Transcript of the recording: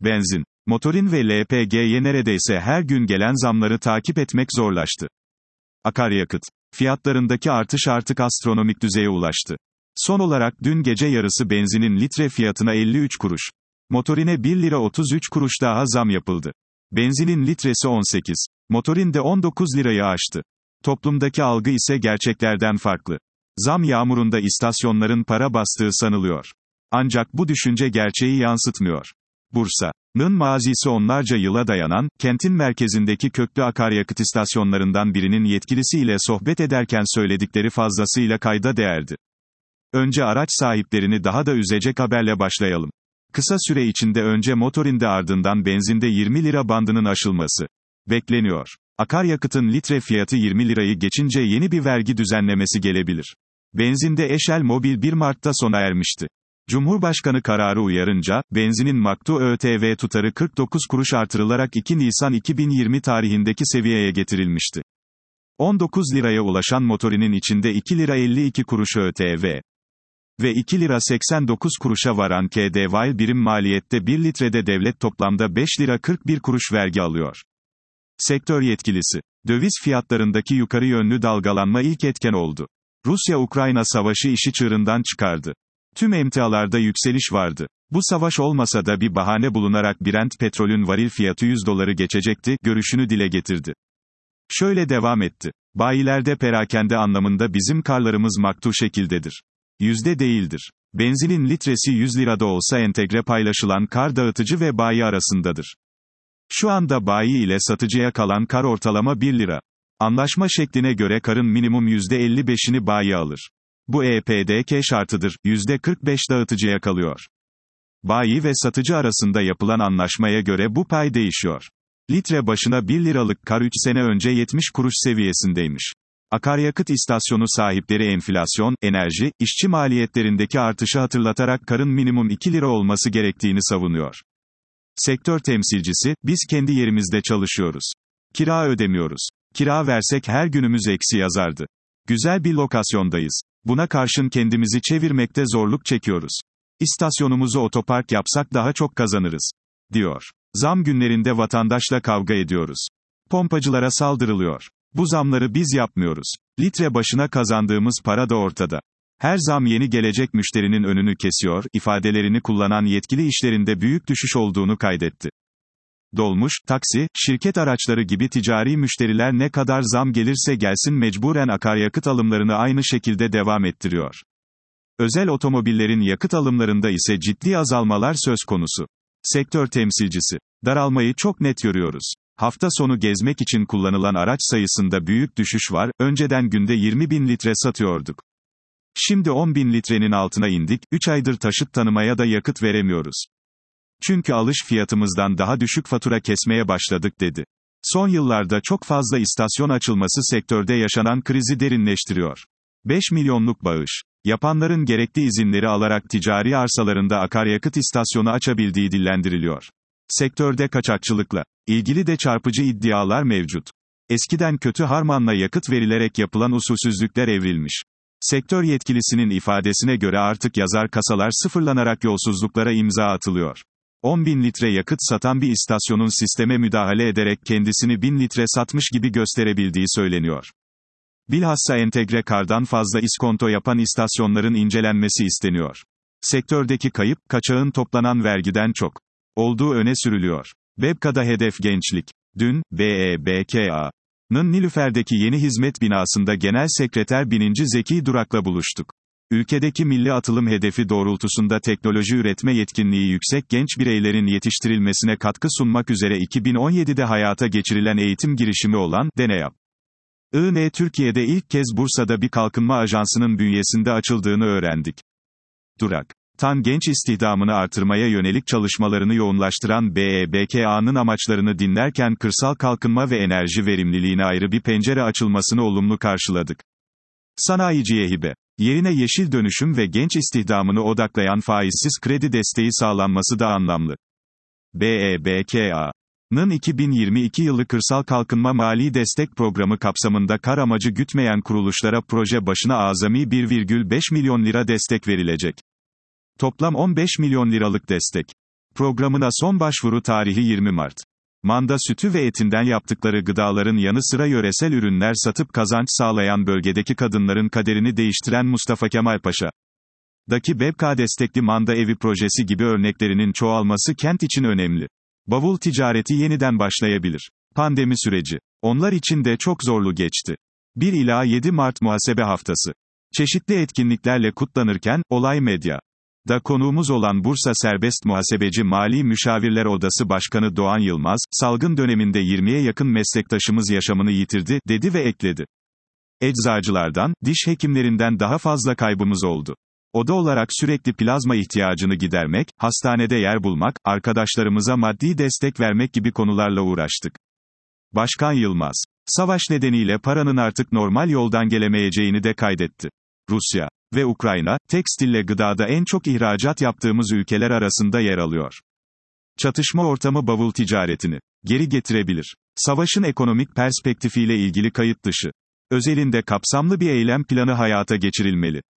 Benzin, motorin ve LPG'ye neredeyse her gün gelen zamları takip etmek zorlaştı. Akaryakıt fiyatlarındaki artış artık astronomik düzeye ulaştı. Son olarak dün gece yarısı benzinin litre fiyatına 53 kuruş, motorine 1 lira 33 kuruş daha zam yapıldı. Benzinin litresi 18, motorin de 19 lirayı aştı. Toplumdaki algı ise gerçeklerden farklı. Zam yağmurunda istasyonların para bastığı sanılıyor. Ancak bu düşünce gerçeği yansıtmıyor. Bursa'nın mazisi onlarca yıla dayanan, kentin merkezindeki köklü akaryakıt istasyonlarından birinin yetkilisiyle sohbet ederken söyledikleri fazlasıyla kayda değerdi. Önce araç sahiplerini daha da üzecek haberle başlayalım. Kısa süre içinde önce motorinde ardından benzinde 20 lira bandının aşılması bekleniyor. Akaryakıtın litre fiyatı 20 lirayı geçince yeni bir vergi düzenlemesi gelebilir. Benzinde eşel mobil 1 Mart'ta sona ermişti. Cumhurbaşkanı kararı uyarınca, benzinin maktu ÖTV tutarı 49 kuruş artırılarak 2 Nisan 2020 tarihindeki seviyeye getirilmişti. 19 liraya ulaşan motorinin içinde 2 lira 52 kuruş ÖTV ve 2 lira 89 kuruşa varan KDV birim maliyette 1 litrede devlet toplamda 5 lira 41 kuruş vergi alıyor. Sektör yetkilisi, döviz fiyatlarındaki yukarı yönlü dalgalanma ilk etken oldu. Rusya-Ukrayna savaşı işi çığırından çıkardı. Tüm emtialarda yükseliş vardı. Bu savaş olmasa da bir bahane bulunarak Brent petrolün varil fiyatı 100 doları geçecekti, görüşünü dile getirdi. Şöyle devam etti. Bayilerde perakende anlamında bizim karlarımız maktu şekildedir. Yüzde değildir. Benzinin litresi 100 lirada olsa entegre paylaşılan kar dağıtıcı ve bayi arasındadır. Şu anda bayi ile satıcıya kalan kar ortalama 1 lira. Anlaşma şekline göre karın minimum %55'ini bayi alır. Bu EPDK şartıdır, %45 dağıtıcıya kalıyor. Bayi ve satıcı arasında yapılan anlaşmaya göre bu pay değişiyor. Litre başına 1 liralık kar 3 sene önce 70 kuruş seviyesindeymiş. Akaryakıt istasyonu sahipleri enflasyon, enerji, işçi maliyetlerindeki artışı hatırlatarak karın minimum 2 lira olması gerektiğini savunuyor. Sektör temsilcisi, biz kendi yerimizde çalışıyoruz. Kira ödemiyoruz. Kira versek her günümüz eksi yazardı. Güzel bir lokasyondayız. Buna karşın kendimizi çevirmekte zorluk çekiyoruz. İstasyonumuzu otopark yapsak daha çok kazanırız, diyor. Zam günlerinde vatandaşla kavga ediyoruz. Pompacılara saldırılıyor. Bu zamları biz yapmıyoruz. Litre başına kazandığımız para da ortada. Her zam yeni gelecek müşterinin önünü kesiyor, ifadelerini kullanan yetkili işlerinde büyük düşüş olduğunu kaydetti. Dolmuş, taksi, şirket araçları gibi ticari müşteriler ne kadar zam gelirse gelsin mecburen akaryakıt alımlarını aynı şekilde devam ettiriyor. Özel otomobillerin yakıt alımlarında ise ciddi azalmalar söz konusu. Sektör temsilcisi, daralmayı çok net görüyoruz. Hafta sonu gezmek için kullanılan araç sayısında büyük düşüş var, önceden günde 20 bin litre satıyorduk. Şimdi 10 bin litrenin altına indik, 3 aydır taşıt tanımaya da yakıt veremiyoruz. Çünkü alış fiyatımızdan daha düşük fatura kesmeye başladık dedi. Son yıllarda çok fazla istasyon açılması sektörde yaşanan krizi derinleştiriyor. 5 milyonluk bağış yapanların gerekli izinleri alarak ticari arsalarında akaryakıt istasyonu açabildiği dillendiriliyor. Sektörde kaçakçılıkla ilgili de çarpıcı iddialar mevcut. Eskiden kötü harmanla yakıt verilerek yapılan usulsüzlükler evrilmiş. Sektör yetkilisinin ifadesine göre artık yazar kasalar sıfırlanarak yolsuzluklara imza atılıyor. 10 bin litre yakıt satan bir istasyonun sisteme müdahale ederek kendisini 1000 litre satmış gibi gösterebildiği söyleniyor. Bilhassa entegre kardan fazla iskonto yapan istasyonların incelenmesi isteniyor. Sektördeki kayıp, kaçağın toplanan vergiden çok olduğu öne sürülüyor. BEBKA'da hedef gençlik. Dün, BEBKA'nın Nilüfer'deki yeni hizmet binasında Genel Sekreter Bininci Zeki Durak'la buluştuk. Ülkedeki milli atılım hedefi doğrultusunda teknoloji üretme yetkinliği yüksek genç bireylerin yetiştirilmesine katkı sunmak üzere 2017'de hayata geçirilen eğitim girişimi olan DENEYAP. Türkiye'de ilk kez Bursa'da bir kalkınma ajansının bünyesinde açıldığını öğrendik. Durak, genç istihdamını artırmaya yönelik çalışmalarını yoğunlaştıran BEBKA'nın amaçlarını dinlerken kırsal kalkınma ve enerji verimliliğine ayrı bir pencere açılmasını olumlu karşıladık. Sanayiciye hibe, yerine yeşil dönüşüm ve genç istihdamını odaklayan faizsiz kredi desteği sağlanması da anlamlı. BEBKA'nın 2022 yılı Kırsal Kalkınma Mali Destek Programı kapsamında kar amacı gütmeyen kuruluşlara proje başına azami 1,5 milyon lira destek verilecek. Toplam 15 milyon liralık destek Programına son başvuru tarihi 20 Mart. Manda sütü ve etinden yaptıkları gıdaların yanı sıra yöresel ürünler satıp kazanç sağlayan bölgedeki kadınların kaderini değiştiren Mustafa Kemal Paşa. Daki BEPK destekli manda evi projesi gibi örneklerinin çoğalması kent için önemli. Bavul ticareti yeniden başlayabilir. Pandemi süreci. Onlar için de çok zorlu geçti. 1 ila 7 Mart Muhasebe Haftası. Çeşitli etkinliklerle kutlanırken, Olay Medya da konuğumuz olan Bursa Serbest Muhasebeci Mali Müşavirler Odası Başkanı Doğan Yılmaz, salgın döneminde 20'ye yakın meslektaşımız yaşamını yitirdi, dedi ve ekledi. Eczacılardan, diş hekimlerinden daha fazla kaybımız oldu. Oda olarak sürekli plazma ihtiyacını gidermek, hastanede yer bulmak, arkadaşlarımıza maddi destek vermek gibi konularla uğraştık. Başkan Yılmaz, savaş nedeniyle paranın artık normal yoldan gelemeyeceğini de kaydetti. Rusya ve Ukrayna, tekstille gıdada en çok ihracat yaptığımız ülkeler arasında yer alıyor. Çatışma ortamı bavul ticaretini geri getirebilir. Savaşın ekonomik perspektifiyle ilgili kayıt dışı. Özelinde kapsamlı bir eylem planı hayata geçirilmeli.